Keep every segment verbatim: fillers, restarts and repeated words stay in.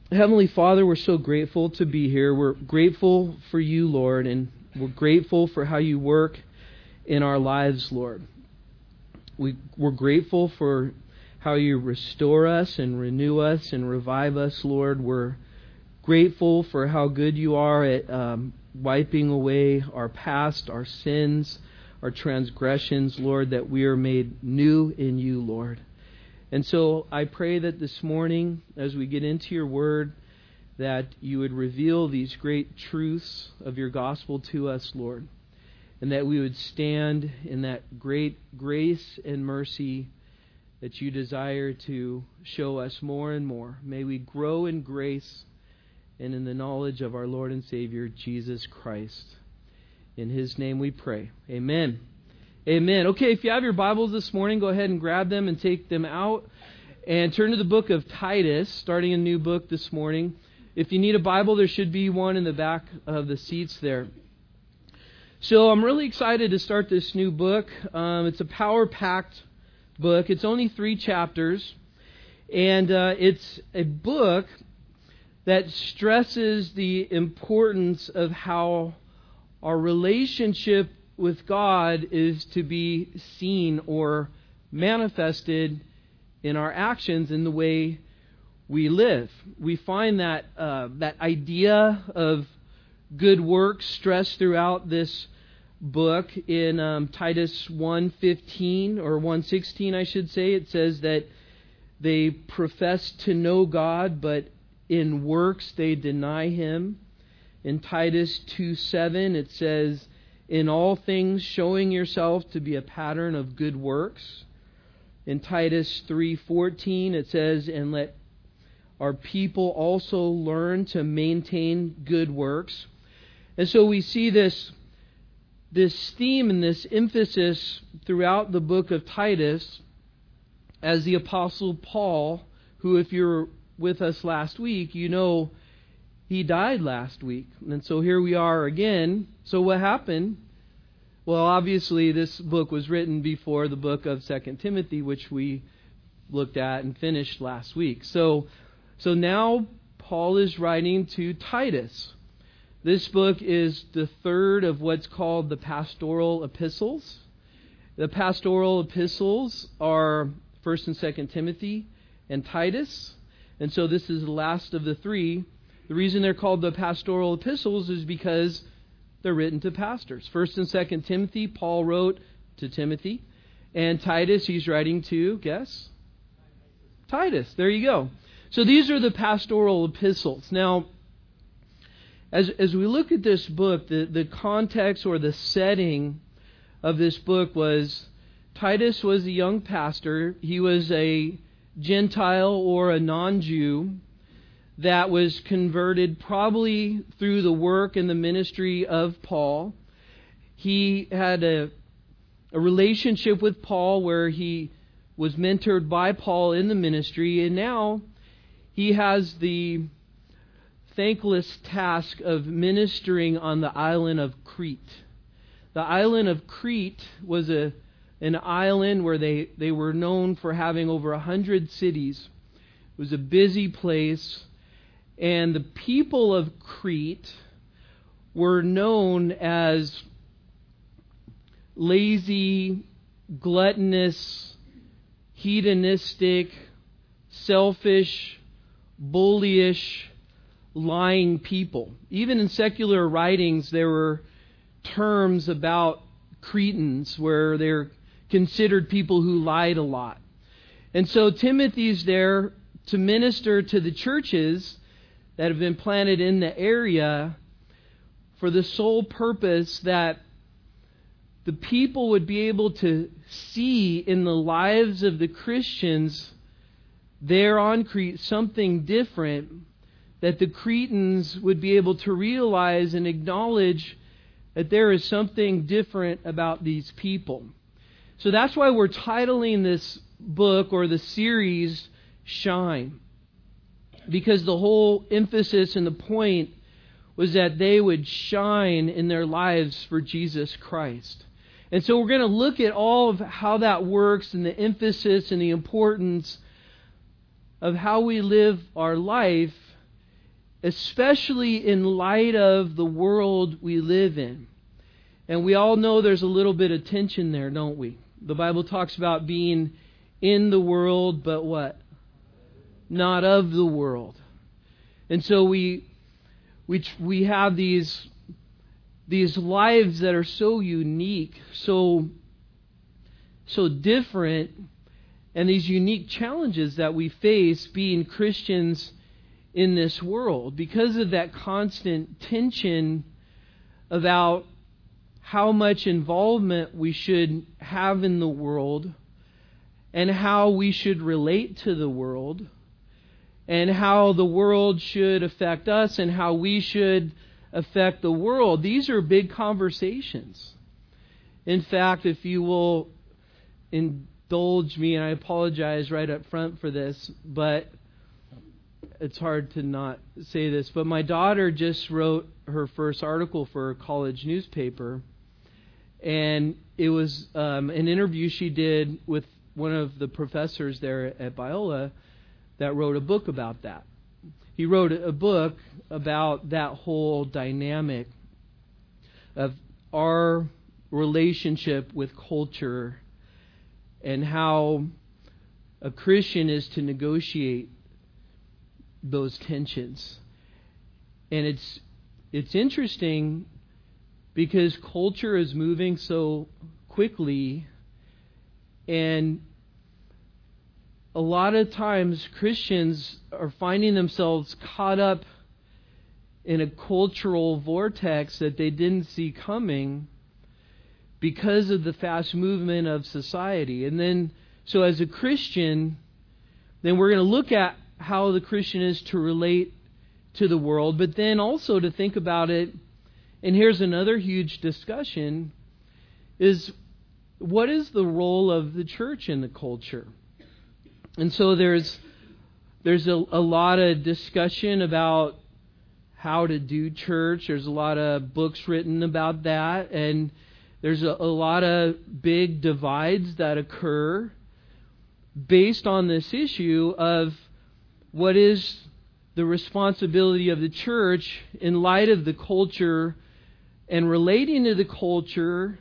Heavenly Father, we're so grateful to be here. We're grateful for you, Lord, and we're grateful for how you work in our lives, Lord. We, we're grateful for how you restore us and renew us and revive us, Lord. We're grateful for how good you are at um, wiping away our past, our sins, our transgressions, Lord, that we are made new in you, Lord. And so I pray that this morning, as we get into your word, that you would reveal these great truths of your gospel to us, Lord, and that we would stand in that great grace and mercy that you desire to show us more and more. May we grow in grace and in the knowledge of our Lord and Savior, Jesus Christ. In His name we pray. Amen. Amen. Okay, if you have your Bibles this morning, go ahead and grab them and take them out and turn to the book of Titus, starting a new book this morning. If you need a Bible, there should be one in the back of the seats there. So I'm really excited to start this new book. Um, it's a power-packed book. It's only three chapters, and uh, it's a book that stresses the importance of how our relationship with God is to be seen or manifested in our actions in the way we live. We find that uh, that idea of good works stressed throughout this book in um, Titus one fifteen or one sixteen, I should say. It says that they profess to know God, but in works they deny Him. In Titus two seven, it says, in all things, showing yourself to be a pattern of good works. In Titus three fourteen, it says, and let our people also learn to maintain good works. And so we see this, this theme and this emphasis throughout the book of Titus as the Apostle Paul, who, if you're with us last week, you know he died last week. And so here we are again. So what happened? Well, obviously this book was written before the book of Second Timothy, which we looked at and finished last week. So, so now Paul is writing to Titus. This book is the third of what's called the pastoral epistles. The pastoral epistles are First and Second Timothy and Titus. And so this is the last of the three. The reason they're called the pastoral epistles is because they're written to pastors. First and Second Timothy, Paul wrote to Timothy. And Titus, he's writing to, guess? Titus. There you go. So these are the pastoral epistles. Now, as as we look at this book, the, the context or the setting of this book was Titus was a young pastor. He was a Gentile or a non-Jew that was converted probably through the work and the ministry of Paul. He had a, a relationship with Paul where he was mentored by Paul in the ministry, and now he has the thankless task of ministering on the island of Crete. The island of Crete was a an island where they, they were known for having over a hundred cities. It was a busy place. And the people of Crete were known as lazy, gluttonous, hedonistic, selfish, bullyish, lying people. Even in secular writings, there were terms about Cretans where they're considered people who lied a lot. And so Timothy's there to minister to the churches that have been planted in the area for the sole purpose that the people would be able to see in the lives of the Christians there on Crete something different, that the Cretans would be able to realize and acknowledge that there is something different about these people. So that's why we're titling this book or the series Shine. Because the whole emphasis and the point was that they would shine in their lives for Jesus Christ. And so we're going to look at all of how that works and the emphasis and the importance of how we live our life especially in light of the world we live in. And we all know there's a little bit of tension there, don't we? The Bible talks about being in the world, but what? Not of the world. And so we we we have these these lives that are so unique, so so different, and these unique challenges that we face being Christians in this world because of that constant tension about how much involvement we should have in the world and how we should relate to the world and how the world should affect us and how we should affect the world. These are big conversations. In fact, if you will indulge me, and I apologize right up front for this, but it's hard to not say this, but my daughter just wrote her first article for a college newspaper, and it was um, an interview she did with one of the professors there at Biola that wrote a book about that. He wrote a book about that whole dynamic of our relationship with culture and how a Christian is to negotiate those tensions. And it's it's interesting because culture is moving so quickly, and a lot of times Christians are finding themselves caught up in a cultural vortex that they didn't see coming because of the fast movement of society. And then, so as a Christian, then we're going to look at how the Christian is to relate to the world, but then also to think about it, and here's another huge discussion, is what is the role of the church in the culture? And so there's there's a, a lot of discussion about how to do church. There's a lot of books written about that, and there's a, a lot of big divides that occur based on this issue of what is the responsibility of the church in light of the culture and relating to the culture,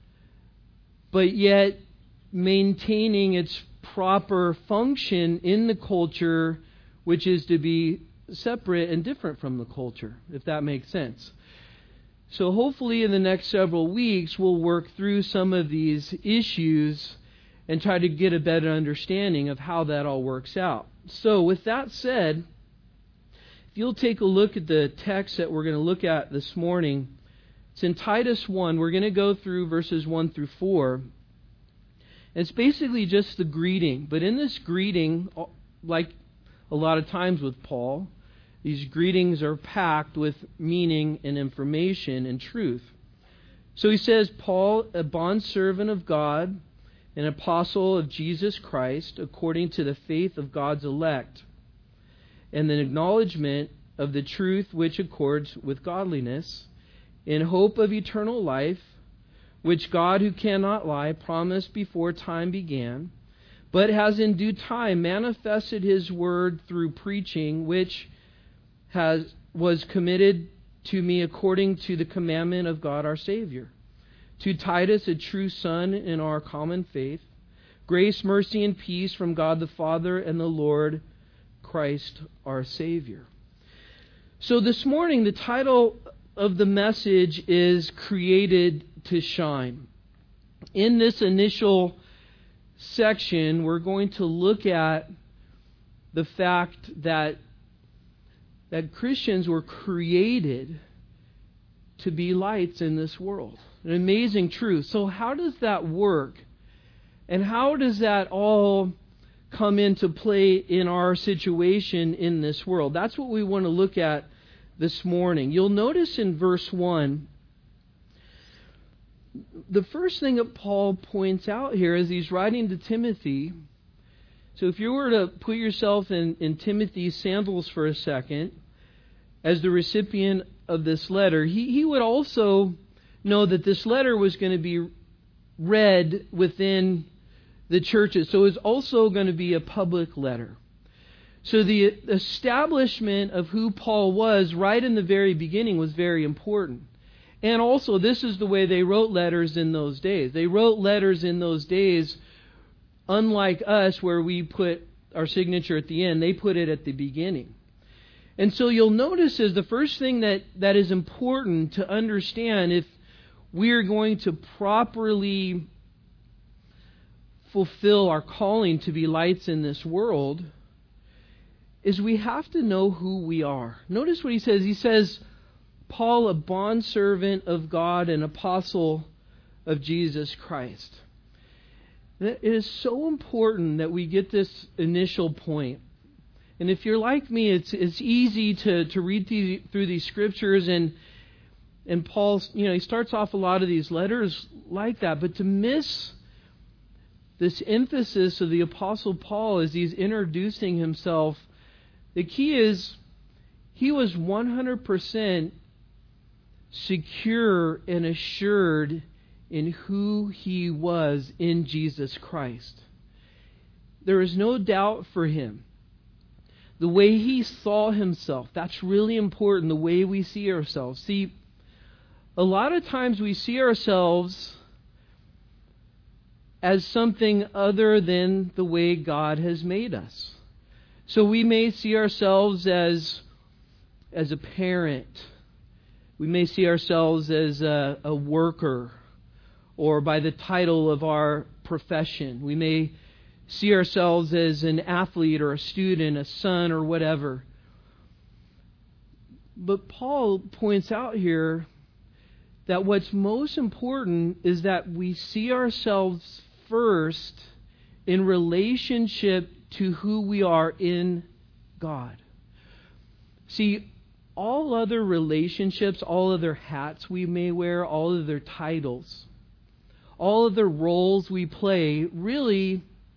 but yet maintaining its proper function in the culture, which is to be separate and different from the culture, if that makes sense. So hopefully in the next several weeks we'll work through some of these issues and try to get a better understanding of how that all works out. So with that said, if you'll take a look at the text that we're going to look at this morning, it's in Titus one. We're going to go through verses one through four. It's basically just the greeting. But in this greeting, like a lot of times with Paul, these greetings are packed with meaning and information and truth. So he says, Paul, a bondservant of God, an apostle of Jesus Christ, according to the faith of God's elect, and the acknowledgement of the truth which accords with godliness, in hope of eternal life, which God, who cannot lie, promised before time began, but has in due time manifested His word through preaching, which has was committed to me according to the commandment of God our Savior. To Titus, a true son in our common faith, grace, mercy, and peace from God the Father and the Lord Christ our Savior. So this morning, the title of the message is Created to Shine. In this initial section, we're going to look at the fact that that Christians were created to be lights in this world. An amazing truth. So how does that work? And how does that all come into play in our situation in this world? That's what we want to look at this morning. You'll notice in verse one, the first thing that Paul points out here as he's writing to Timothy. So if you were to put yourself in, in Timothy's sandals for a second, as the recipient of this letter, he, he would also know that this letter was going to be read within the churches. So it's also going to be a public letter. So the establishment of who Paul was right in the very beginning was very important. And also, this is the way they wrote letters in those days. They wrote letters in those days, unlike us, where we put our signature at the end. They put it at the beginning. And so you'll notice is the first thing that, that is important to understand if we're going to properly fulfill our calling to be lights in this world is we have to know who we are. Notice what he says. He says, Paul, a bondservant of God and apostle of Jesus Christ. It is so important that we get this initial point. And if you're like me, it's it's easy to, to read these, through these scriptures and and Paul, you know, he starts off a lot of these letters like that, but to miss this emphasis of the Apostle Paul as he's introducing himself, the key is he was one hundred percent secure and assured in who he was in Jesus Christ. There is no doubt for him. The way he saw himself, that's really important, the way we see ourselves. See, a lot of times we see ourselves as something other than the way God has made us. So we may see ourselves as, as a parent. We may see ourselves as a, a worker or by the title of our profession. We may see ourselves as an athlete or a student, a son or whatever. But Paul points out here that what's most important is that we see ourselves first in relationship to who we are in God. See, all other relationships, all other hats we may wear, all other titles, all other roles we play really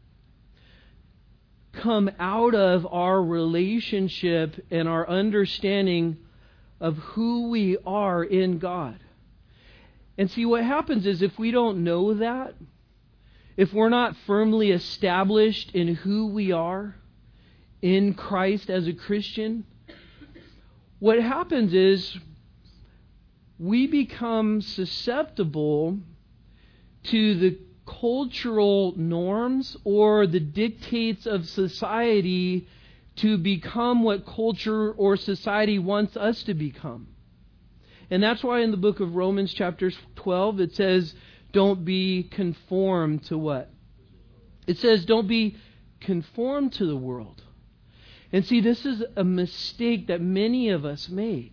come out of our relationship and our understanding of who we are in God. And see, what happens is if we don't know that, if we're not firmly established in who we are in Christ as a Christian, what happens is we become susceptible to the cultural norms or the dictates of society to become what culture or society wants us to become. And that's why in the book of Romans chapter twelve it says, don't be conformed to what? It says, don't be conformed to the world. And see, this is a mistake that many of us make.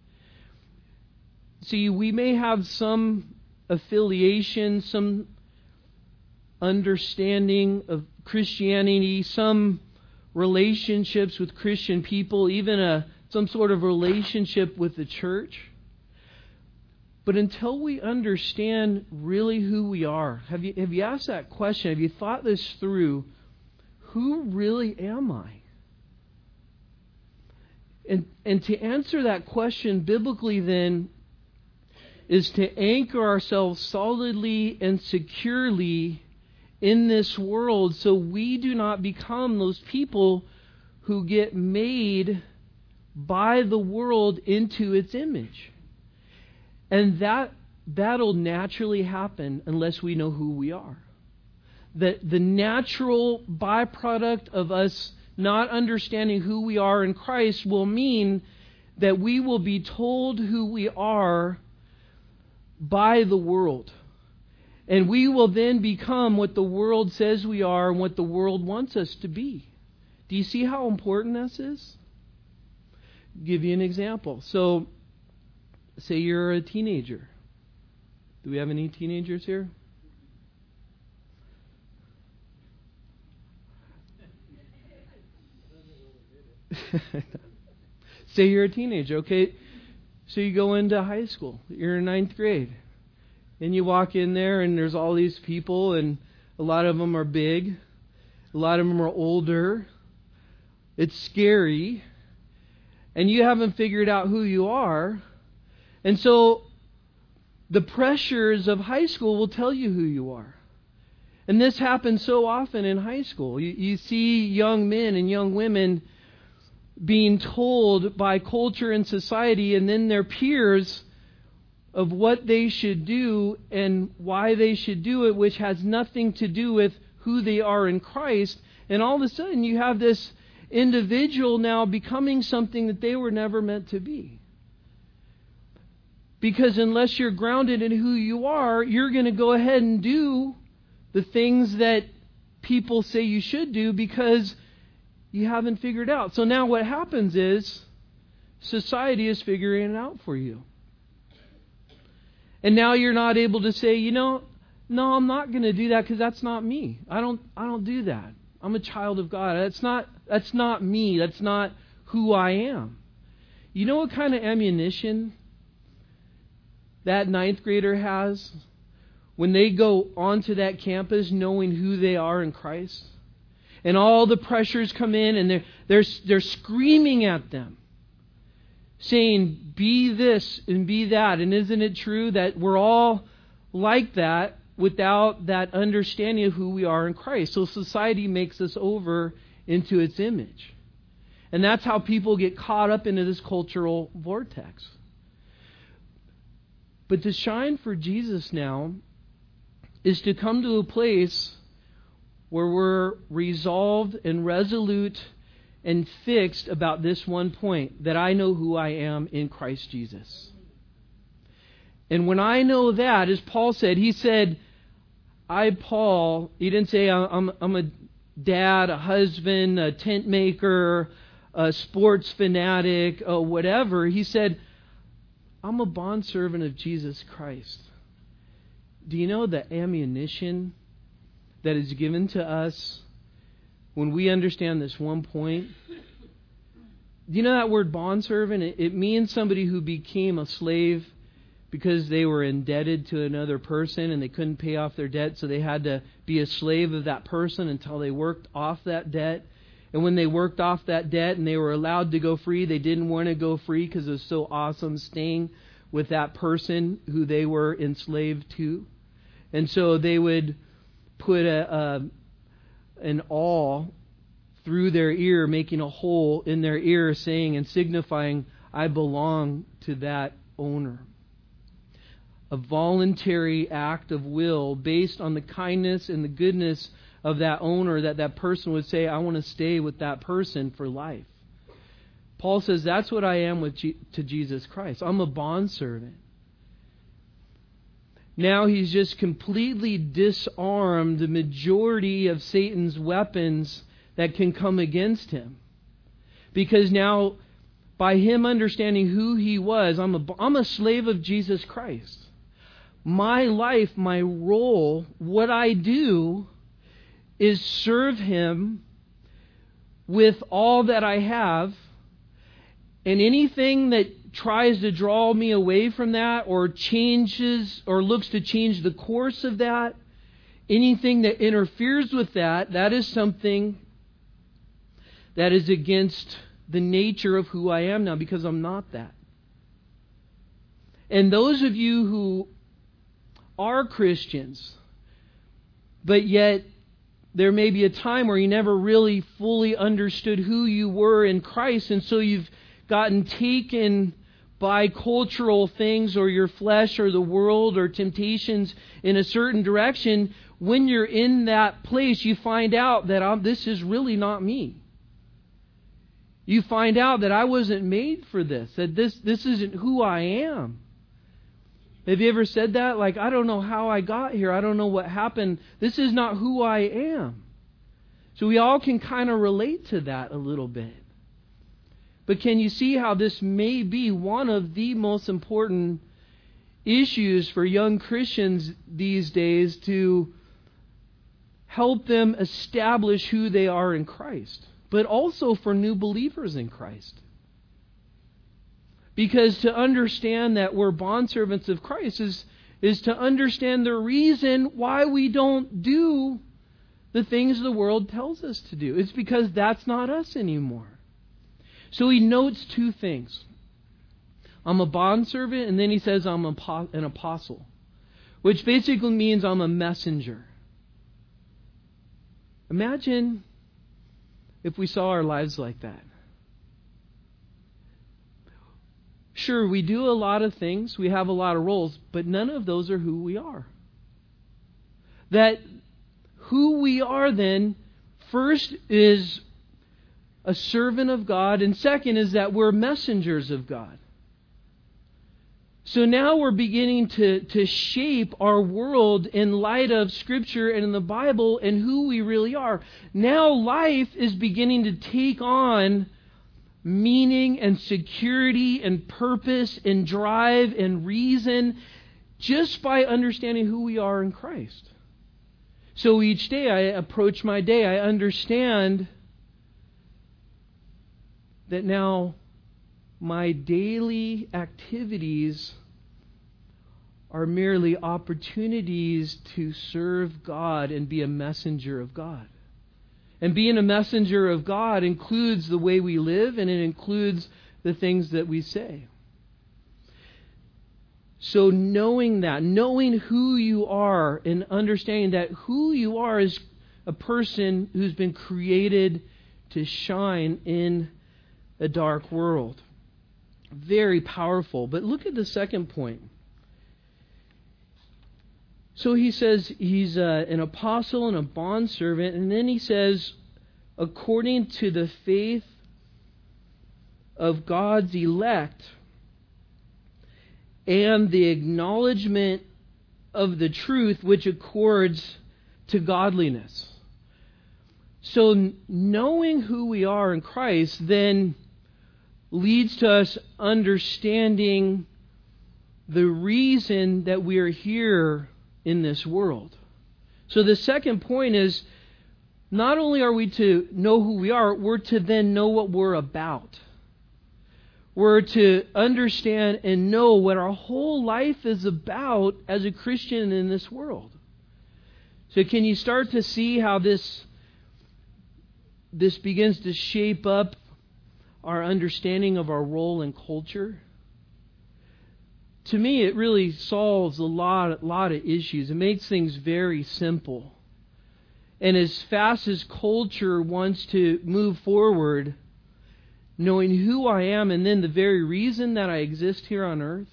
See, we may have some affiliation, some understanding of Christianity, some relationships with Christian people, even a some sort of relationship with the church. But until we understand really who we are, have you have you asked that question? Have you thought this through? Who really am I? And and to answer that question biblically then is to anchor ourselves solidly and securely in this world so we do not become those people who get made by the world into its image. And that that'll naturally happen unless we know who we are. The, the natural byproduct of us not understanding who we are in Christ will mean that we will be told who we are by the world. And we will then become what the world says we are and what the world wants us to be. Do you see how important this is? I'll give you an example. So, say you're a teenager. Do we have any teenagers here? Say you're a teenager, okay? So you go into high school. You're in ninth grade. And you walk in there and there's all these people and a lot of them are big. A lot of them are older. It's scary. And you haven't figured out who you are. And so the pressures of high school will tell you who you are. And this happens so often in high school. You, you see young men and young women being told by culture and society and then their peers of what they should do and why they should do it, which has nothing to do with who they are in Christ. And all of a sudden you have this individual now becoming something that they were never meant to be. Because unless you're grounded in who you are, you're going to go ahead and do the things that people say you should do because you haven't figured out. So now what happens is society is figuring it out for you. And now you're not able to say, you know, no, I'm not going to do that because that's not me. I don't I don't do that. I'm a child of God. That's not that's not me. That's not who I am. You know what kind of ammunition that ninth grader has when they go onto that campus knowing who they are in Christ? And all the pressures come in and they're, they're, they're screaming at them, saying, be this and be that. And isn't it true that we're all like that without that understanding of who we are in Christ? So society makes us over into its image. And that's how people get caught up into this cultural vortex. But to shine for Jesus now is to come to a place where we're resolved and resolute and fixed about this one point, that I know who I am in Christ Jesus. And when I know that, as Paul said, he said, I, Paul, he didn't say I'm, I'm a dad, a husband, a tent maker, a sports fanatic, uh, whatever. He said, I'm a bondservant of Jesus Christ. Do you know the ammunition that is given to us when we understand this one point? Do you know that word bondservant? It, it means somebody who became a slave because they were indebted to another person and they couldn't pay off their debt, so they had to be a slave of that person until they worked off that debt. And when they worked off that debt and they were allowed to go free, they didn't want to go free because it was so awesome staying with that person who they were enslaved to. And so they would put a, a an awl through their ear, making a hole in their ear, saying and signifying, I belong to that owner. A voluntary act of will based on the kindness and the goodness of that owner, that that person would say, I want to stay with that person for life. Paul says that's what I am with G- to Jesus Christ. I'm a bondservant. Now he's just completely disarmed the majority of Satan's weapons that can come against him. Because now, by him understanding who he was, I'm a, I'm a slave of Jesus Christ. My life, my role, what I do is serve him with all that I have. And anything that tries to draw me away from that or changes or looks to change the course of that, anything that interferes with that, that is something that is against the nature of who I am now, because I'm not that. And those of you who are Christians, but yet there may be a time where you never really fully understood who you were in Christ, and so you've gotten taken by cultural things or your flesh or the world or temptations in a certain direction. When you're in that place, you find out that I'm, this is really not me. You find out that I wasn't made for this, that this, this isn't who I am. Have you ever said that? Like, I don't know how I got here. I don't know what happened. This is not who I am. So we all can kind of relate to that a little bit. But can you see how this may be one of the most important issues for young Christians these days to help them establish who they are in Christ, but also for new believers in Christ? Because to understand that we're bondservants of Christ is, is to understand the reason why we don't do the things the world tells us to do. It's because that's not us anymore. So he notes two things. I'm a bondservant, and then he says I'm an apostle, which basically means I'm a messenger. Imagine if we saw our lives like that. Sure, we do a lot of things, we have a lot of roles, but none of those are who we are. That who we are then, first is a servant of God, and second is that we're messengers of God. So now we're beginning to, to shape our world in light of Scripture and in the Bible and who we really are. Now life is beginning to take on meaning and security and purpose and drive and reason just by understanding who we are in Christ. So each day I approach my day, I understand that now my daily activities are merely opportunities to serve God and be a messenger of God. And being a messenger of God includes the way we live, and it includes the things that we say. So knowing that, knowing who you are, and understanding that who you are is a person who's been created to shine in a dark world. Very powerful. But look at the second point. So he says he's uh, an apostle and a bondservant, and then he says, according to the faith of God's elect and the acknowledgement of the truth which accords to godliness. So knowing who we are in Christ then leads to us understanding the reason that we are here in this world. So the second point is, not only are we to know who we are, we're to then know what we're about. We're to understand and know what our whole life is about as a Christian in this world. So can you start to see how this, this begins to shape up our understanding of our role in culture? To me, it really solves a lot, lot of issues. It makes things very simple. And as fast as culture wants to move forward, knowing who I am and then the very reason that I exist here on earth,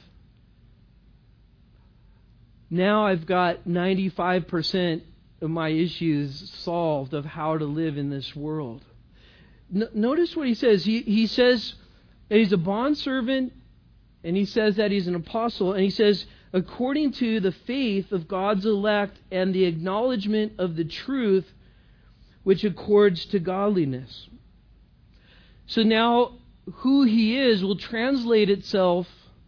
now I've got ninety-five percent of my issues solved of how to live in this world. N- notice what he says. He, he says that he's a bondservant, and he says that he's an apostle, and he says, according to the faith of God's elect and the acknowledgement of the truth which accords to godliness. So now who he is will translate itself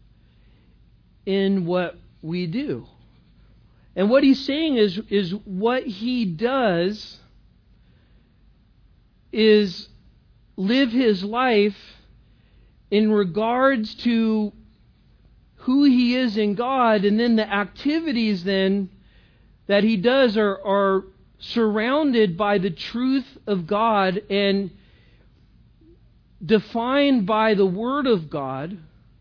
in what we do. And what he's saying is, is what he does is live his life in regards to who he is in God, and then the activities then that he does are, are surrounded by the truth of God and defined by the Word of God.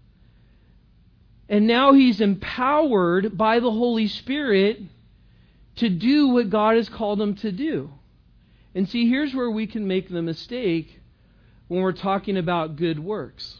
And now he's empowered by the Holy Spirit to do what God has called him to do. And see, here's where we can make the mistake when we're talking about good works.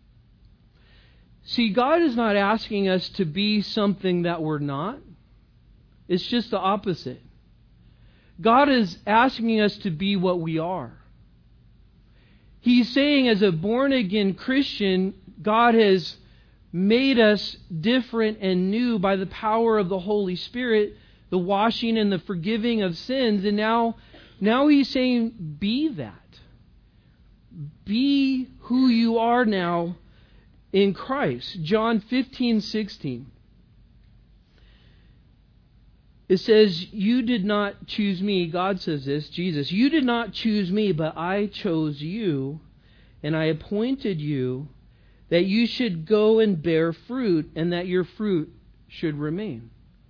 See, God is not asking us to be something that we're not. It's just the opposite. God is asking us to be what we are. He's saying as a born-again Christian, God has made us different and new by the power of the Holy Spirit, the washing and the forgiving of sins. And now, now he's saying, be that. Be who you are now in Christ. John fifteen sixteen. It says, you did not choose me. God says this, Jesus. You did not choose me, but I chose you, and I appointed you that you should go and bear fruit, and that your fruit should remain.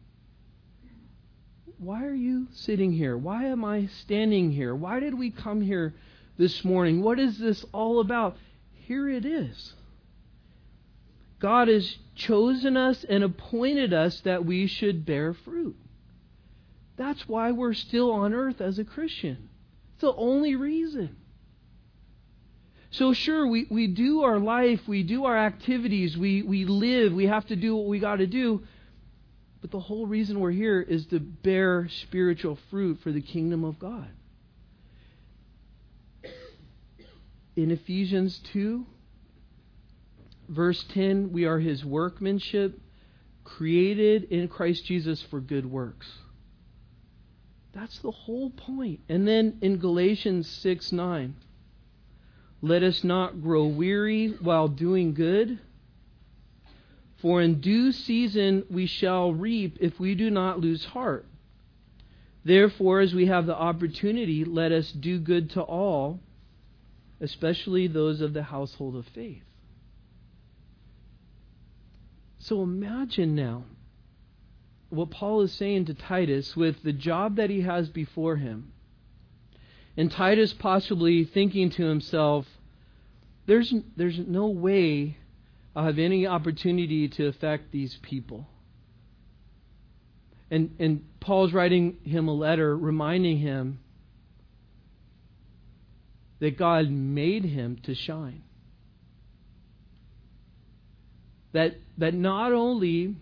Why are you sitting here? Why am I standing here? Why did we come here this morning? What is this all about? Here it is. God has chosen us and appointed us that we should bear fruit. That's why we're still on earth as a Christian. It's the only reason. So sure, we, we do our life, we do our activities, we, we live, we have to do what we got to do. But the whole reason we're here is to bear spiritual fruit for the kingdom of God. In Ephesians two, verse ten, we are His workmanship, created in Christ Jesus for good works. That's the whole point. And then in Galatians six nine, let us not grow weary while doing good, for in due season we shall reap if we do not lose heart. Therefore, as we have the opportunity, let us do good to all, especially those of the household of faith. So imagine now what Paul is saying to Titus with the job that he has before him. And Titus possibly thinking to himself, there's, there's no way I'll have any opportunity to affect these people. And, and Paul's writing him a letter reminding him that God made him to shine. That, that not only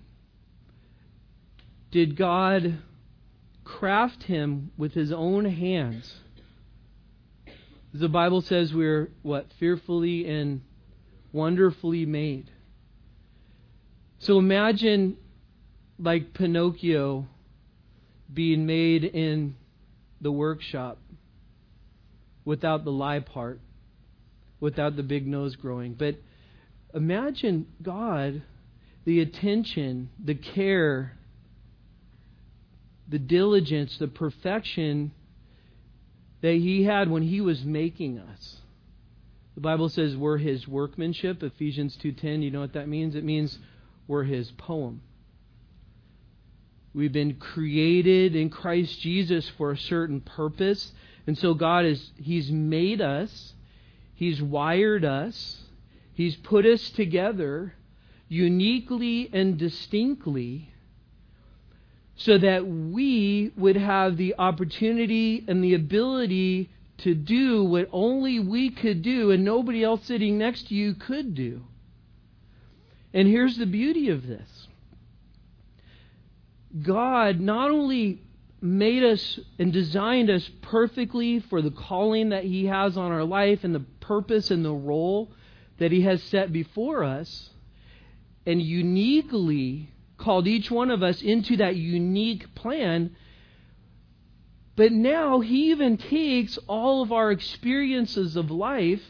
did God craft him with His own hands, the Bible says we're, what, fearfully and wonderfully made. So imagine like Pinocchio being made in the workshop without the lie part, without the big nose growing. But imagine God, the attention, the care, the diligence, the perfection that He had when He was making us. The Bible says we're His workmanship, Ephesians two ten. You know what that means? It means we're His poem. We've been created in Christ Jesus for a certain purpose. And so God is, He's made us. He's wired us. He's put us together uniquely and distinctly so that we would have the opportunity and the ability to do what only we could do and nobody else sitting next to you could do. And here's the beauty of this. God not only made us and designed us perfectly for the calling that He has on our life and the purpose and the role that He has set before us, and uniquely called each one of us into that unique plan, but now He even takes all of our experiences of life,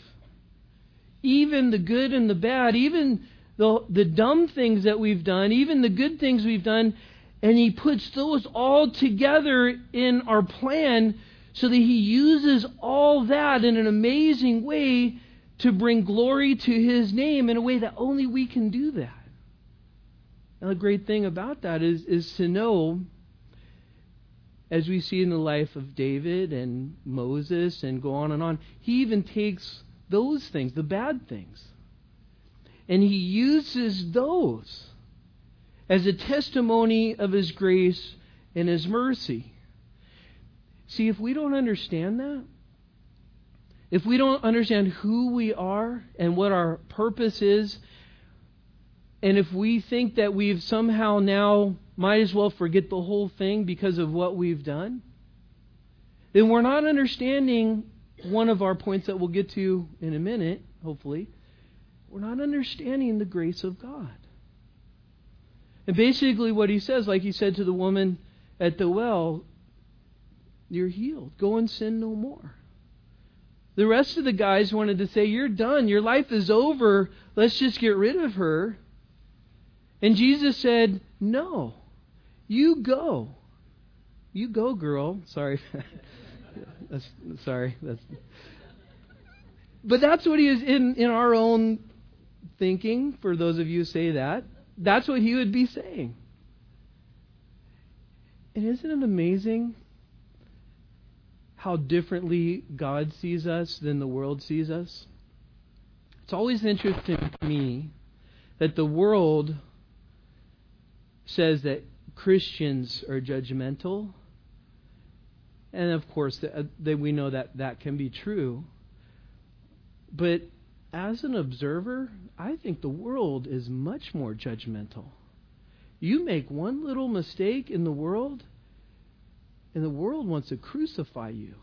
even the good and the bad, even the, the dumb things that we've done, even the good things we've done, and He puts those all together in our plan so that He uses all that in an amazing way to bring glory to His name in a way that only we can do that. And the great thing about that is, is to know, as we see in the life of David and Moses and go on and on, He even takes those things, the bad things, and He uses those as a testimony of His grace and His mercy. See, if we don't understand that, if we don't understand who we are and what our purpose is, and if we think that we've somehow now might as well forget the whole thing because of what we've done, then we're not understanding one of our points that we'll get to in a minute, hopefully. We're not understanding the grace of God. And basically what He says, like He said to the woman at the well, you're healed. Go and sin no more. The rest of the guys wanted to say, you're done. Your life is over. Let's just get rid of her. And Jesus said, no, you go. You go, girl. Sorry. that's, sorry. That's... But that's what He is in, in our own thinking, for those of you who say that. That's what He would be saying. And isn't it amazing how differently God sees us than the world sees us? It's always interesting to me that the world says that Christians are judgmental. And of course, that we know that that can be true. But as an observer, I think the world is much more judgmental. You make one little mistake in the world, and the world wants to crucify you.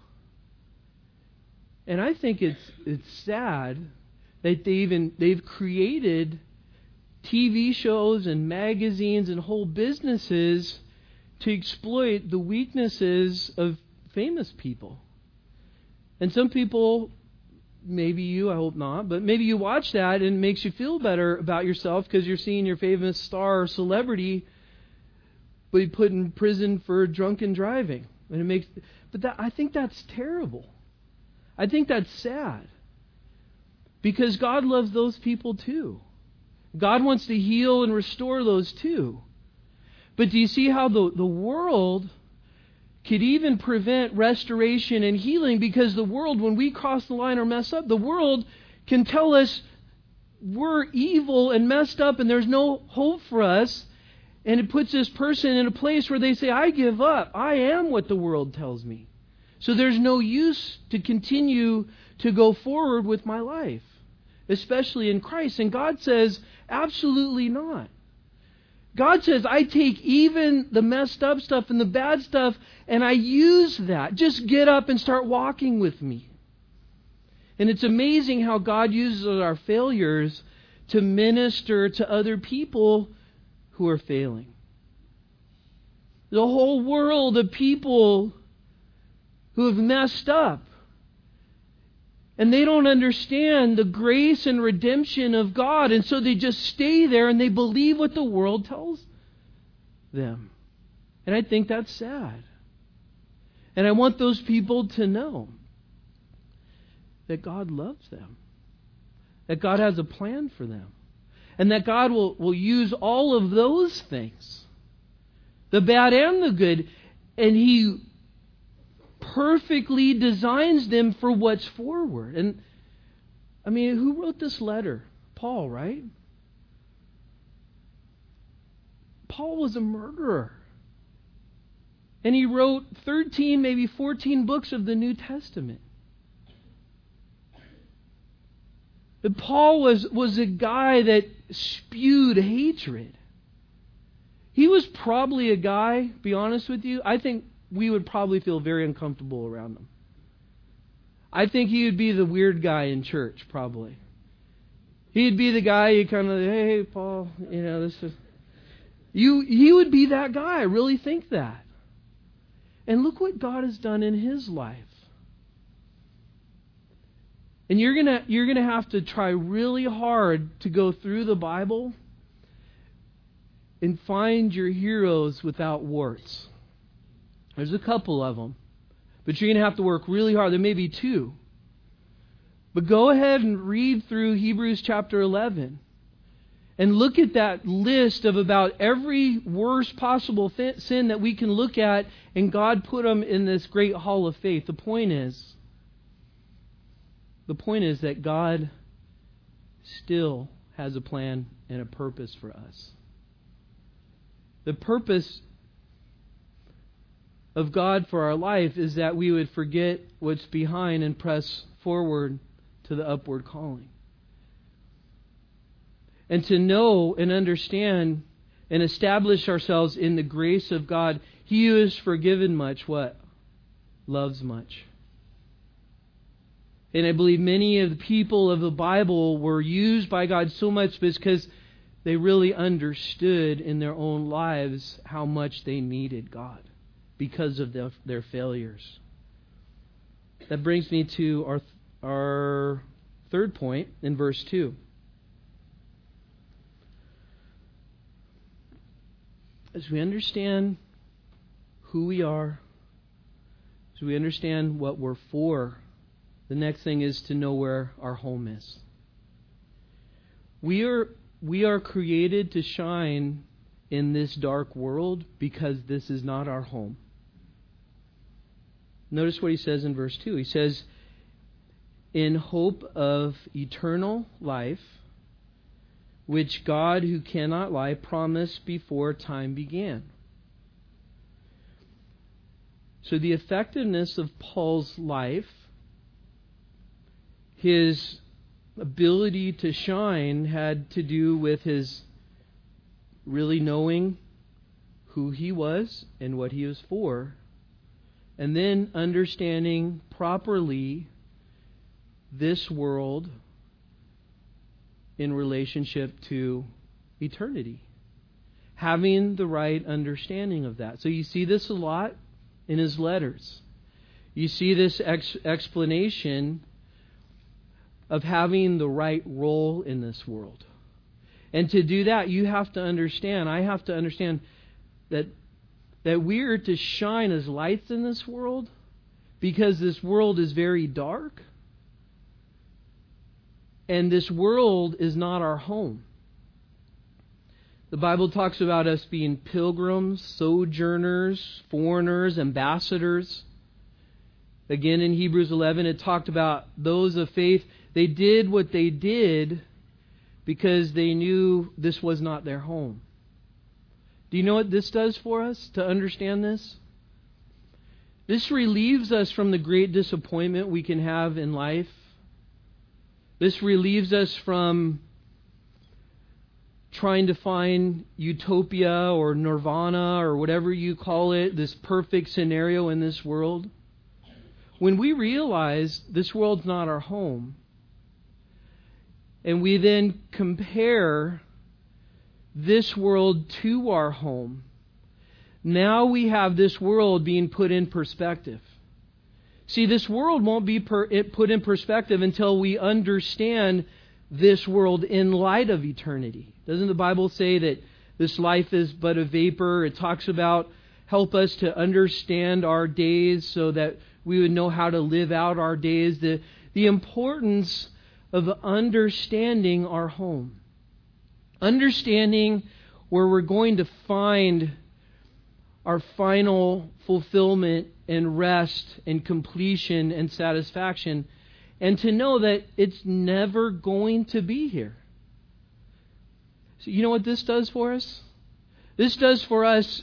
And I think it's it's sad that they even they've created T V shows and magazines and whole businesses to exploit the weaknesses of famous people. And some people, maybe you, I hope not, but maybe you watch that and it makes you feel better about yourself because you're seeing your famous star or celebrity be put in prison for drunken driving. And it makes, but that, I think that's terrible. I think that's sad. Because God loves those people too. God wants to heal and restore those too. But do you see how the, the world could even prevent restoration and healing? Because the world, when we cross the line or mess up, the world can tell us we're evil and messed up and there's no hope for us. And it puts this person in a place where they say, I give up. I am what the world tells me. So there's no use to continue to go forward with my life, especially in Christ. And God says, absolutely not. God says, I take even the messed up stuff and the bad stuff and I use that. Just get up and start walking with me. And it's amazing how God uses our failures to minister to other people who are failing. The whole world of people who have messed up. And they don't understand the grace and redemption of God. And so they just stay there and they believe what the world tells them. And I think that's sad. And I want those people to know that God loves them. That God has a plan for them. And that God will, will use all of those things, the bad and the good, and He perfectly designs them for what's forward. And I mean, who wrote this letter? Paul, right? Paul was a murderer. And he wrote thirteen, maybe fourteen books of the New Testament. But Paul was, was a guy that spewed hatred. He was probably a guy, be honest with you, I think we would probably feel very uncomfortable around him. I think he would be the weird guy in church, probably. He'd be the guy you kind of, hey, Paul, you know, this is... You, he would be that guy. I really think that. And look what God has done in his life. And you're gonna you're gonna have to try really hard to go through the Bible and find your heroes without warts. There's a couple of them, but you're gonna have to work really hard. There may be two, but go ahead and read through Hebrews chapter eleven and look at that list of about every worst possible th- sin that we can look at, and God put them in this great hall of faith. The point is. The point is that God still has a plan and a purpose for us. The purpose of God for our life is that we would forget what's behind and press forward to the upward calling. And to know and understand and establish ourselves in the grace of God. He who is forgiven much, what? Loves much. And I believe many of the people of the Bible were used by God so much because they really understood in their own lives how much they needed God because of the, their failures. That brings me to our, our third point in verse two. As we understand who we are, as we understand what we're for, the next thing is to know where our home is. We are we are created to shine in this dark world because this is not our home. Notice what he says in verse two. He says, in hope of eternal life, which God, who cannot lie, promised before time began. So the effectiveness of Paul's life, his ability to shine had to do with his really knowing who he was and what he was for, and then understanding properly this world in relationship to eternity. Having the right understanding of that. So you see this a lot in his letters. You see this ex- explanation of having the right role in this world. And to do that, you have to understand, I have to understand that that we are to shine as lights in this world because this world is very dark. And this world is not our home. The Bible talks about us being pilgrims, sojourners, foreigners, ambassadors. Again, in Hebrews eleven, it talked about those of faith. They did what they did because they knew this was not their home. Do you know what this does for us to understand this? This relieves us from the great disappointment we can have in life. This relieves us from trying to find utopia or nirvana or whatever you call it, this perfect scenario in this world. When we realize this world's not our home, and we then compare this world to our home, now we have this world being put in perspective. See, this world won't be per, it put in perspective until we understand this world in light of eternity. Doesn't the Bible say that this life is but a vapor? It talks about help us to understand our days so that we would know how to live out our days. The, the importance of understanding our home. Understanding where we're going to find our final fulfillment and rest and completion and satisfaction, and to know that it's never going to be here. So you know what this does for us? This does for us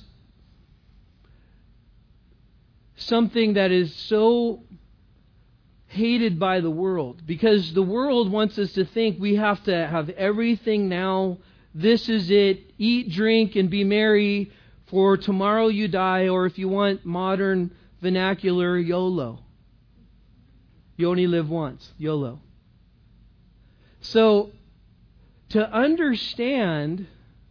something that is so hated by the world, because the world wants us to think we have to have everything now. This is it. Eat, drink, and be merry, for tomorrow you die, or if you want modern vernacular, YOLO. You only live once. YOLO. So, to understand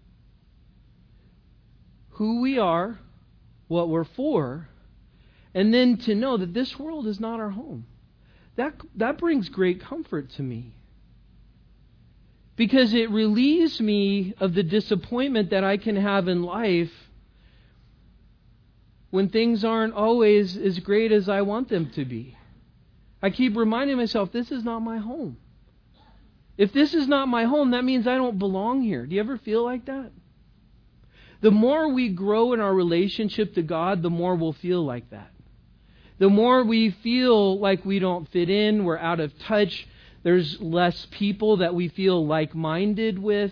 who we are, what we're for, and then to know that this world is not our home, that, that brings great comfort to me. Because it relieves me of the disappointment that I can have in life when things aren't always as great as I want them to be. I keep reminding myself, this is not my home. If this is not my home, that means I don't belong here. Do you ever feel like that? The more we grow in our relationship to God, the more we'll feel like that. The more we feel like we don't fit in, we're out of touch, there's less people that we feel like-minded with.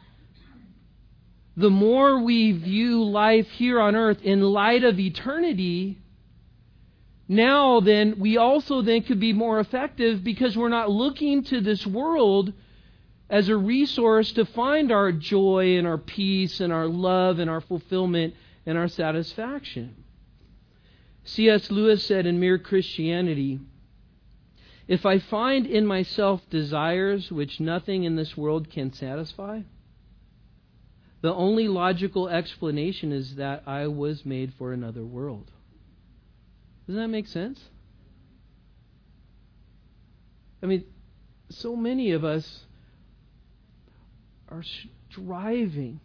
The more we view life here on earth in light of eternity, now then, we also then could be more effective because we're not looking to this world as a resource to find our joy and our peace and our love and our fulfillment and our satisfaction. C S Lewis said in Mere Christianity, "If I find in myself desires which nothing in this world can satisfy, the only logical explanation is that I was made for another world." Doesn't that make sense? I mean, so many of us are striving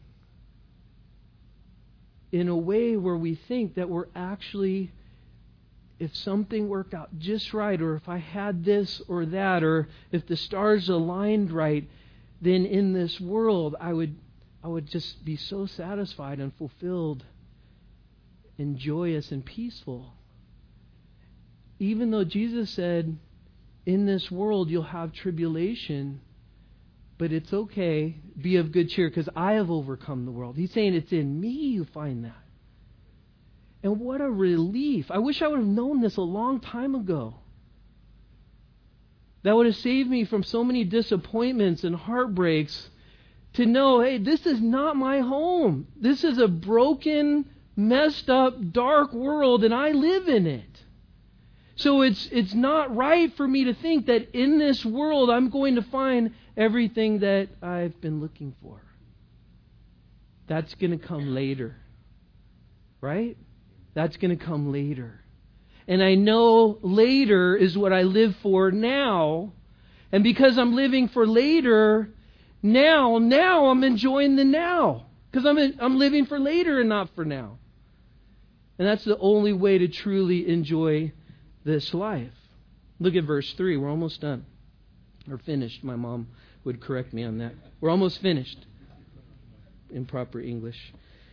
in a way where we think that we're actually, if something worked out just right, or if I had this or that, or if the stars aligned right, then in this world I would I would just be so satisfied and fulfilled and joyous and peaceful. Even though Jesus said, in this world you'll have tribulation, but it's okay, be of good cheer, because I have overcome the world. He's saying it's in me you find that. And what a relief. I wish I would have known this a long time ago. That would have saved me from so many disappointments and heartbreaks to know, hey, this is not my home. This is a broken, messed up, dark world, and I live in it. So it's it's not right for me to think that in this world I'm going to find everything that I've been looking for. That's going to come later. Right? That's going to come later. And I know later is what I live for now. And because I'm living for later, now, now I'm enjoying the now. Because I'm, in, I'm living for later and not for now. And that's the only way to truly enjoy this life. Look at verse three. We're almost done. Or finished. My mom would correct me on that. We're almost finished. In proper English.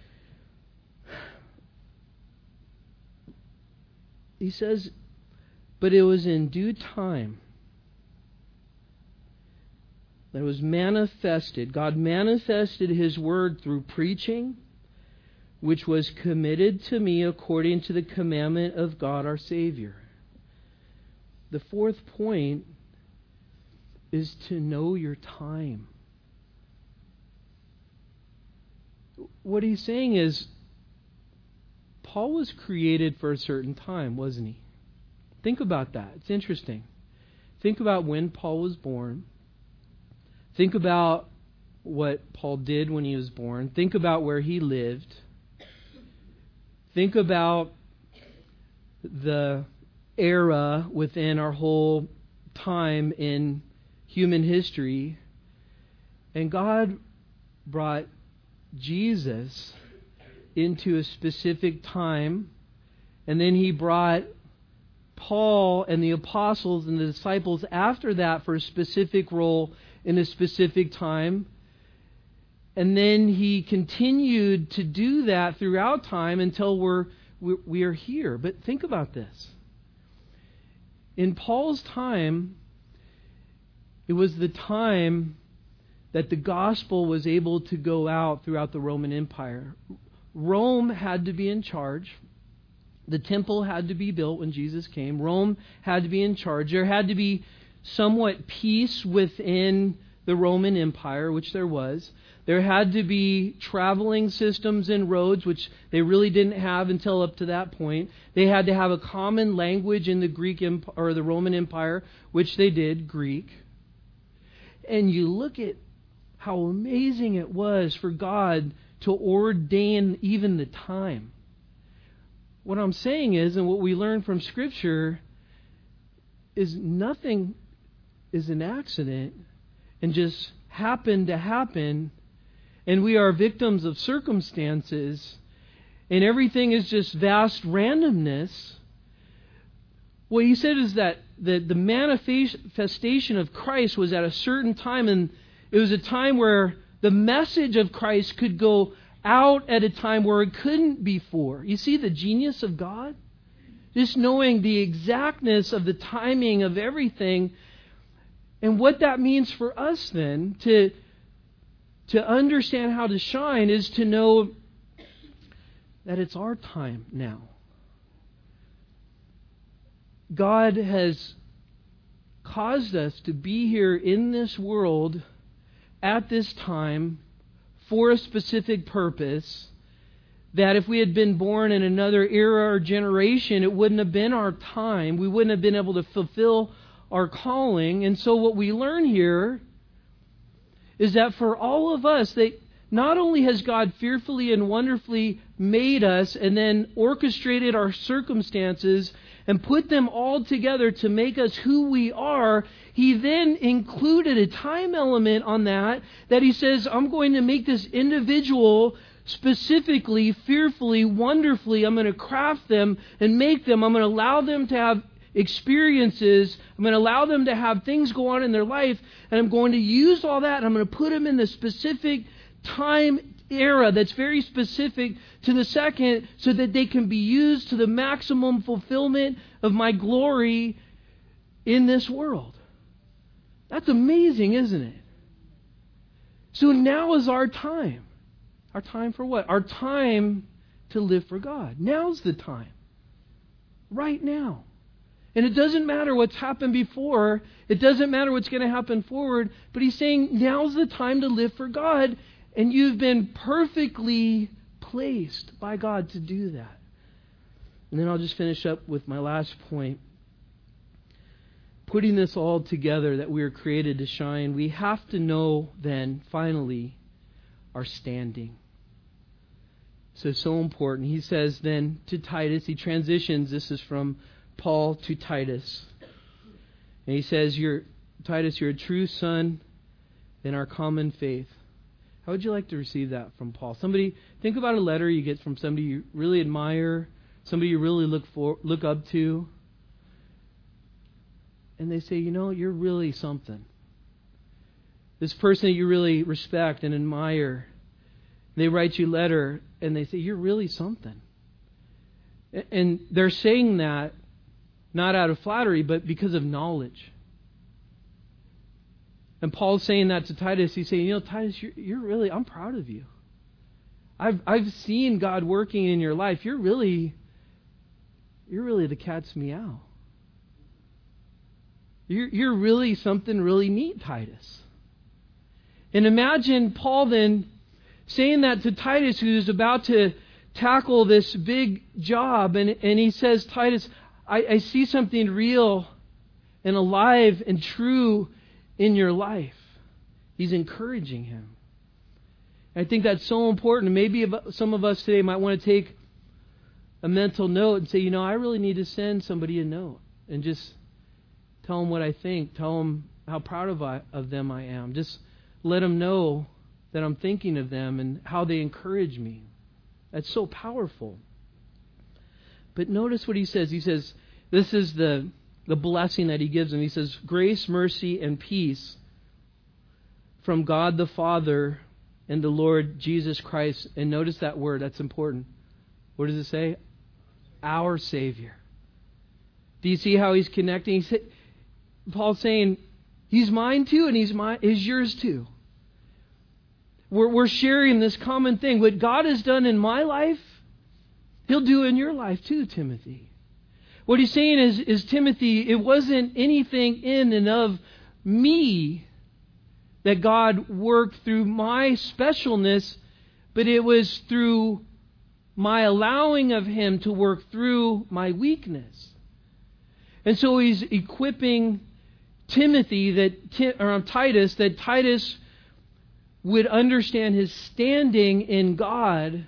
He says, but it was in due time that it was manifested. God manifested His word through preaching, which was committed to me according to the commandment of God our Savior. The fourth point is to know your time. What he's saying is, Paul was created for a certain time, wasn't he? Think about that. It's interesting. Think about when Paul was born. Think about what Paul did when he was born. Think about where he lived. Think about the era within our whole time in human history. And God brought Jesus into a specific time, and then He brought Paul and the apostles and the disciples after that for a specific role in a specific time, and then He continued to do that throughout time until we're we are here. But think about this. In Paul's time, it was the time that the gospel was able to go out throughout the Roman Empire. Rome had to be in charge. The temple had to be built when Jesus came. Rome had to be in charge. There had to be somewhat peace within the Roman Empire, which there was. There had to be traveling systems and roads, which they really didn't have until up to that point. They had to have a common language in the Greek Empire, or the Roman Empire, which they did, Greek. And you look at how amazing it was for God to ordain even the time. What I'm saying is, and what we learn from Scripture, is nothing is an accident and just happened to happen, and we are victims of circumstances, and everything is just vast randomness. What he said is that the, the manifestation of Christ was at a certain time, and it was a time where the message of Christ could go out at a time where it couldn't before. You see the genius of God? Just knowing the exactness of the timing of everything. And what that means for us then, to, to understand how to shine, is to know that it's our time now. God has caused us to be here in this world at this time for a specific purpose, that if we had been born in another era or generation, it wouldn't have been our time. We wouldn't have been able to fulfill our calling. And so what we learn here is that for all of us, that not only has God fearfully and wonderfully made us and then orchestrated our circumstances and put them all together to make us who we are, He then included a time element on that, that He says, I'm going to make this individual specifically, fearfully, wonderfully. I'm going to craft them and make them. I'm going to allow them to have experiences. I'm going to allow them to have things go on in their life, and I'm going to use all that, and I'm going to put them in the specific time era that's very specific to the second, so that they can be used to the maximum fulfillment of my glory in this world. That's amazing, isn't it? So now is our time. Our time for what? Our time to live for God. Now's the time. Right now. And it doesn't matter what's happened before. It doesn't matter what's going to happen forward. But he's saying now's the time to live for God. And you've been perfectly placed by God to do that. And then I'll just finish up with my last point. Putting this all together, that we are created to shine, we have to know then, finally, our standing. So it's so important. He says then to Titus, he transitions, this is from Paul to Titus. And he says, you're, Titus, you're a true son in our common faith. How would you like to receive that from Paul? Somebody, think about a letter you get from somebody you really admire, somebody you really look for, look up to. And they say, you know, you're really something. This person that you really respect and admire, they write you a letter and they say, you're really something. And they're saying that not out of flattery, but because of knowledge. And Paul's saying that to Titus. He's saying, you know, Titus, you're, you're really, I'm proud of you. I've I've seen God working in your life. You're really, you're really the cat's meow. You're, you're really something really neat, Titus. And imagine Paul then saying that to Titus, who's about to tackle this big job. And, and he says, Titus, I, I see something real and alive and true in your life. He's encouraging him. I think that's so important. Maybe some of us today might want to take a mental note and say, you know, I really need to send somebody a note and just tell them what I think. Tell them how proud of, I, of them I am. Just let them know that I'm thinking of them and how they encourage me. That's so powerful. But notice what he says. He says, this is the, the blessing that he gives them. He says, grace, mercy, and peace from God the Father and the Lord Jesus Christ. And notice that word. That's important. What does it say? Our Savior. Do you see how he's connecting? He's, Paul's saying, he's mine too, and he's mine, he's yours too. We're, we're sharing this common thing. What God has done in my life, He'll do in your life too, Timothy. What he's saying is, is Timothy, it wasn't anything in and of me that God worked through my specialness, but it was through my allowing of Him to work through my weakness. And so he's equipping Timothy, that or Titus, that Titus would understand his standing in God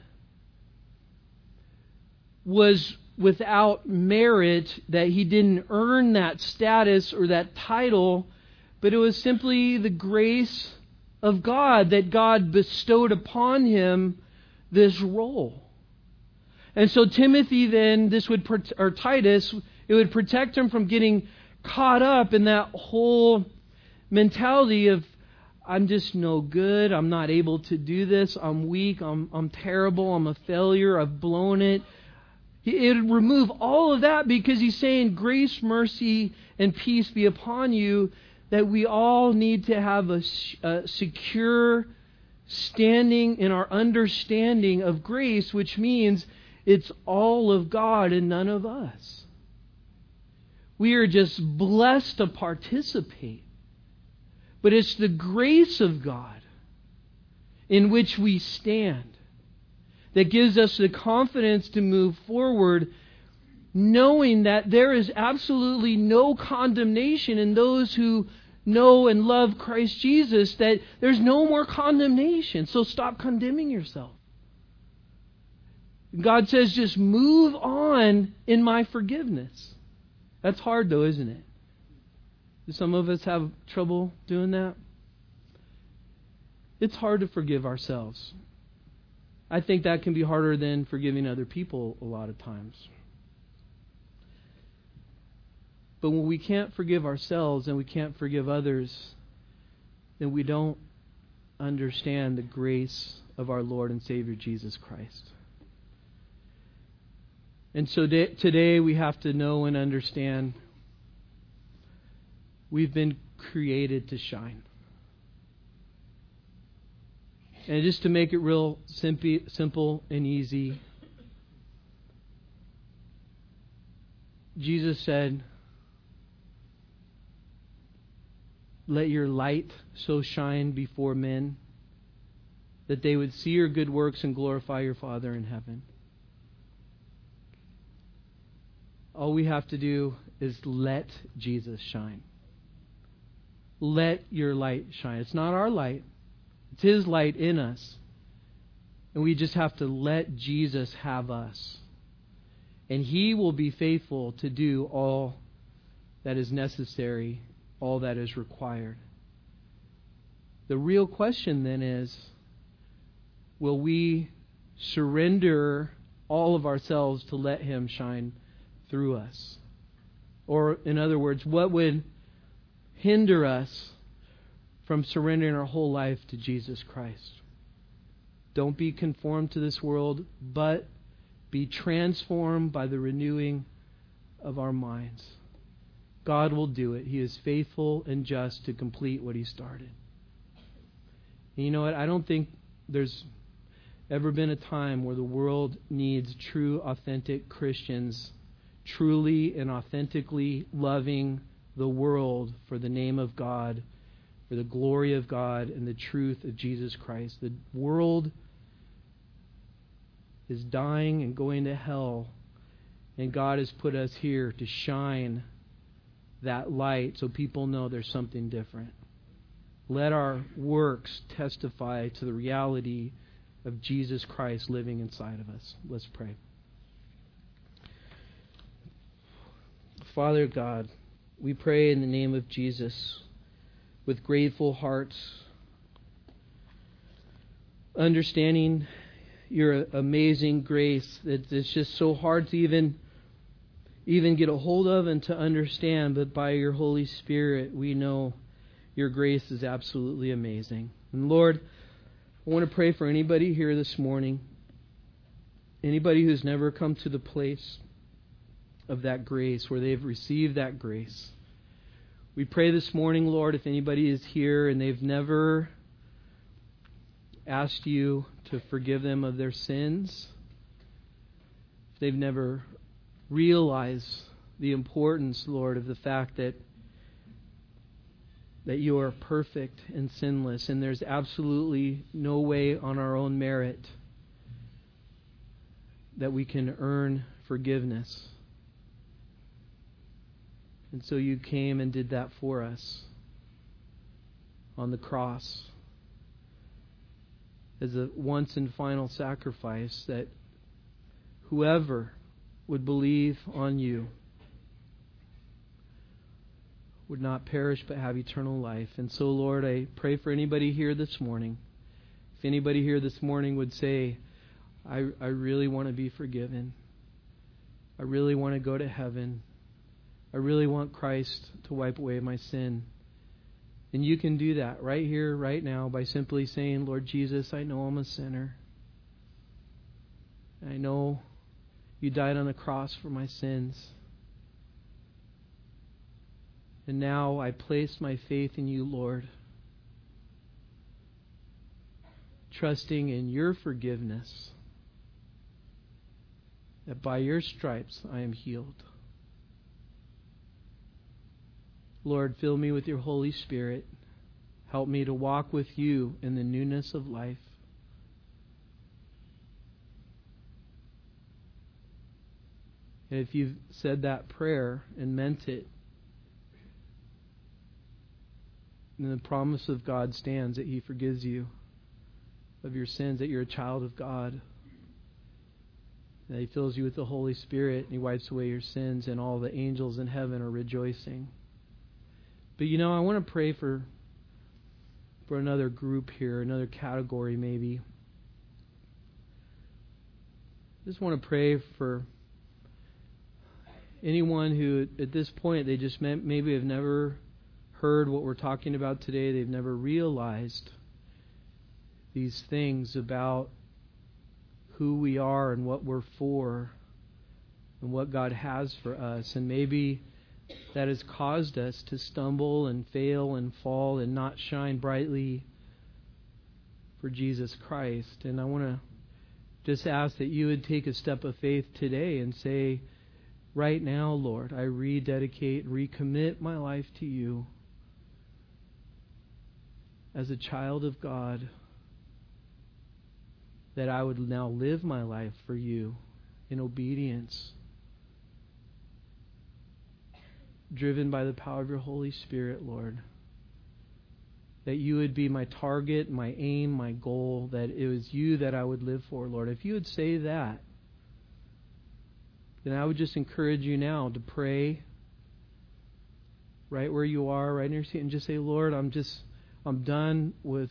was without merit, that he didn't earn that status or that title, but it was simply the grace of God, that God bestowed upon him this role. And so Timothy then, this would, or Titus, it would protect him from getting caught up in that whole mentality of, I'm just no good, I'm not able to do this, I'm weak, I'm, I'm terrible, I'm a failure, I've blown it. It would remove all of that, because he's saying grace, mercy, and peace be upon you, that we all need to have a, a secure standing in our understanding of grace, which means it's all of God and none of us. We are just blessed to participate. But it's the grace of God in which we stand that gives us the confidence to move forward, knowing that there is absolutely no condemnation in those who know and love Christ Jesus, that there's no more condemnation. So stop condemning yourself. God says, just move on in my forgiveness. That's hard though, isn't it? Do some of us have trouble doing that? It's hard to forgive ourselves. I think that can be harder than forgiving other people a lot of times. But when we can't forgive ourselves and we can't forgive others, then we don't understand the grace of our Lord and Savior Jesus Christ. And so today we have to know and understand we've been created to shine. And just to make it real simple and easy, Jesus said, let your light so shine before men that they would see your good works and glorify your Father in heaven. All we have to do is let Jesus shine. Let your light shine. It's not our light. It's His light in us. And we just have to let Jesus have us. And He will be faithful to do all that is necessary, all that is required. The real question then is, will we surrender all of ourselves to let Him shine through us? Or, in other words, what would hinder us from surrendering our whole life to Jesus Christ? Don't be conformed to this world, but be transformed by the renewing of our minds. God will do it. He is faithful and just to complete what He started. And you know what? I don't think there's ever been a time where the world needs true, authentic Christians, truly and authentically loving the world for the name of God, for the glory of God and the truth of Jesus Christ. The world is dying and going to hell, and God has put us here to shine that light so people know there's something different. Let our works testify to the reality of Jesus Christ living inside of us. Let's pray. Father God, we pray in the name of Jesus with grateful hearts, understanding your amazing grace that it's just so hard to even even get a hold of and to understand, but by your Holy Spirit we know your grace is absolutely amazing. And Lord, I want to pray for anybody here this morning, anybody who's never come to the place of that grace, where they've received that grace. We pray this morning, Lord, if anybody is here and they've never asked you to forgive them of their sins, if they've never realized the importance, Lord, of the fact that that you are perfect and sinless, and there's absolutely no way on our own merit that we can earn forgiveness. And so you came and did that for us on the cross as a once and final sacrifice, that whoever would believe on you would not perish but have eternal life. And so, Lord, I pray for anybody here this morning. If anybody here this morning would say, I, I really want to be forgiven. I really want to go to heaven. I really want Christ to wipe away my sin. And you can do that right here, right now, by simply saying, Lord Jesus, I know I'm a sinner. I know you died on the cross for my sins. And now I place my faith in you, Lord, trusting in your forgiveness, that by your stripes I am healed. Lord, fill me with your Holy Spirit. Help me to walk with you in the newness of life. And if you've said that prayer and meant it, then the promise of God stands that He forgives you of your sins, that you're a child of God, that He fills you with the Holy Spirit and He wipes away your sins, and all the angels in heaven are rejoicing. But you know, I want to pray for for another group here, another category maybe. I just want to pray for anyone who at this point they just maybe have never heard what we're talking about today. They've never realized these things about who we are and what we're for and what God has for us. And maybe that has caused us to stumble and fail and fall and not shine brightly for Jesus Christ. And I want to just ask that you would take a step of faith today and say, right now, Lord, I rededicate, recommit my life to you. as a child of God, that I would now live my life for you in obedience, driven by the power of your Holy Spirit, Lord. That you would be my target, my aim, my goal, that it was you that I would live for, Lord. If you would say that, then I would just encourage you now to pray right where you are, right in your seat, and just say, Lord, I'm just, I'm done with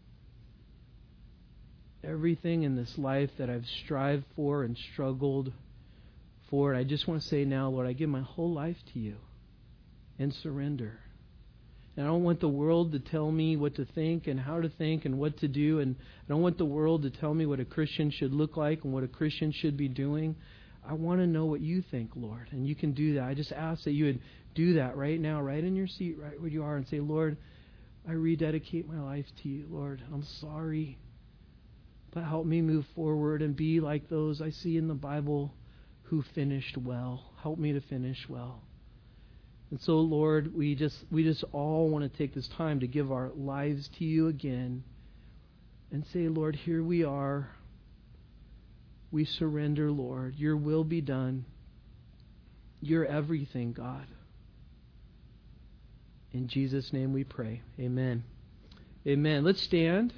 everything in this life that I've strived for and struggled for. And I just want to say now, Lord, I give my whole life to you and surrender. And I don't want the world to tell me what to think and how to think and what to do. And I don't want the world to tell me what a Christian should look like and what a Christian should be doing. I want to know what you think, Lord. And you can do that. I just ask that you would do that right now, right in your seat, right where you are, and say, Lord, I rededicate my life to you, Lord. I'm sorry. But help me move forward and be like those I see in the Bible who finished well. Help me to finish well. And so, Lord, we just we just all want to take this time to give our lives to you again and say, Lord, here we are. We surrender, Lord. Your will be done. You're everything, God. In Jesus' name we pray. Amen. Amen. Let's stand.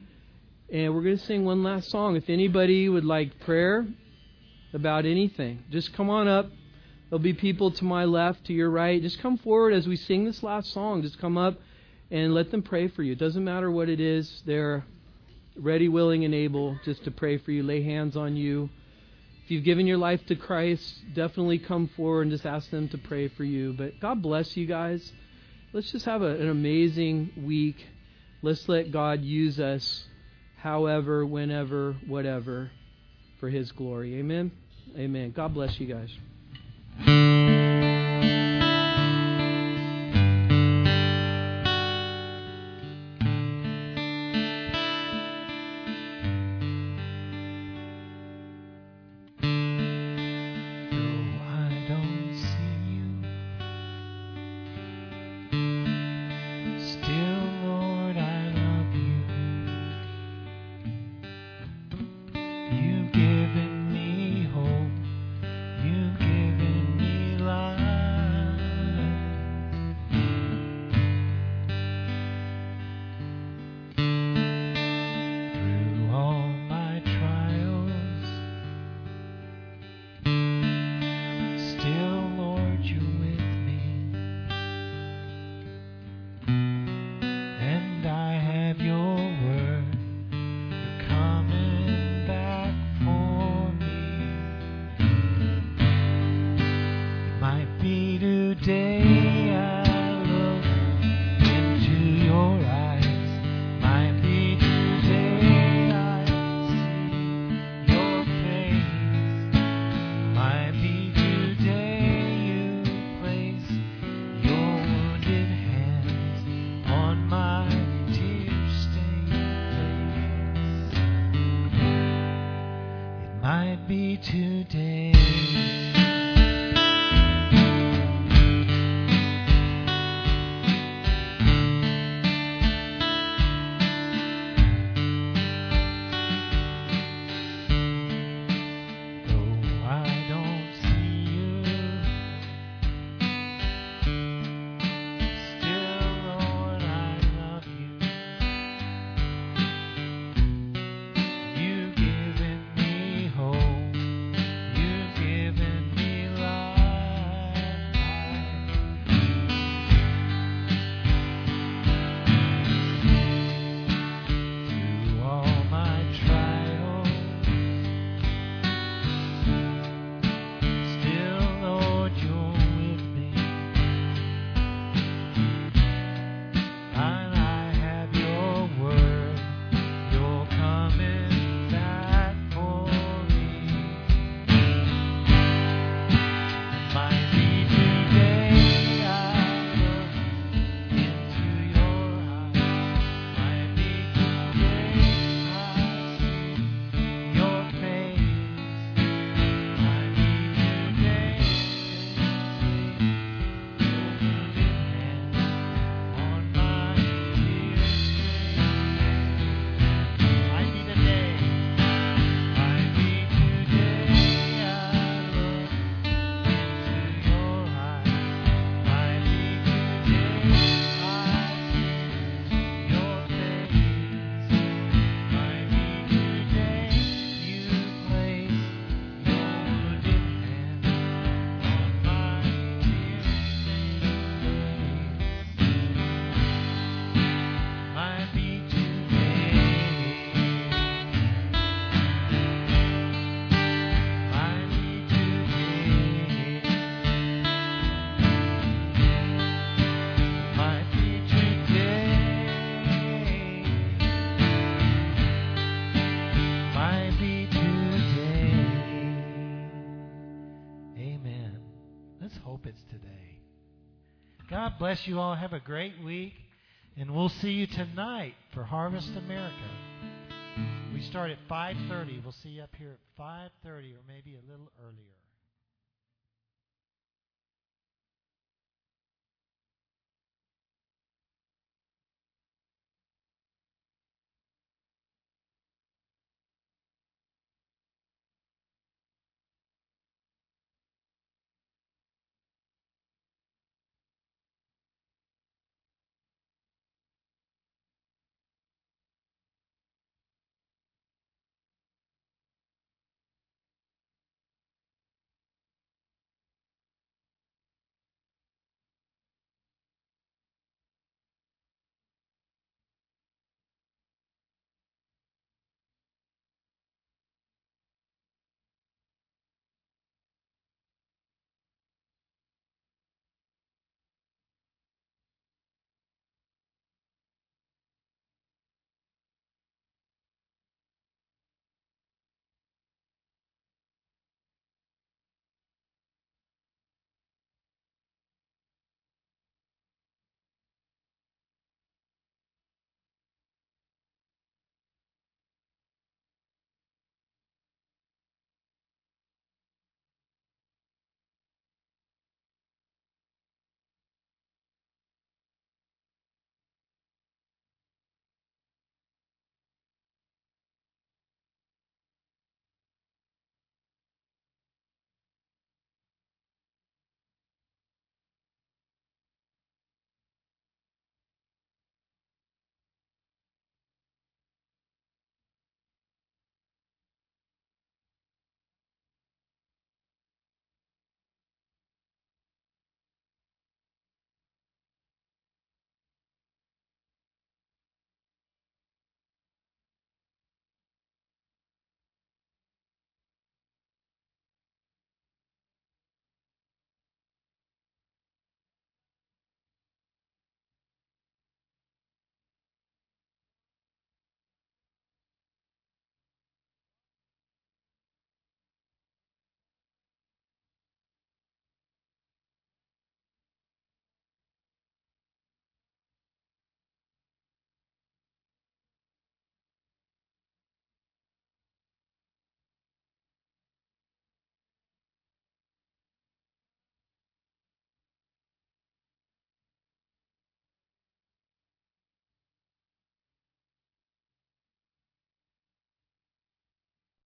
And we're going to sing one last song. If anybody would like prayer about anything, just come on up. There'll be people to my left, to your right. Just come forward as we sing this last song. Just come up and let them pray for you. It doesn't matter what it is. They're ready, willing, and able just to pray for you, lay hands on you. If you've given your life to Christ, definitely come forward and just ask them to pray for you. But God bless you guys. Let's just have a, an amazing week. Let's let God use us however, whenever, whatever, for His glory. Amen? Amen. God bless you guys. Given God bless you all. Have a great week. And we'll see you tonight for Harvest America. We start at five thirty. We'll see you up here at five thirty or maybe a little earlier.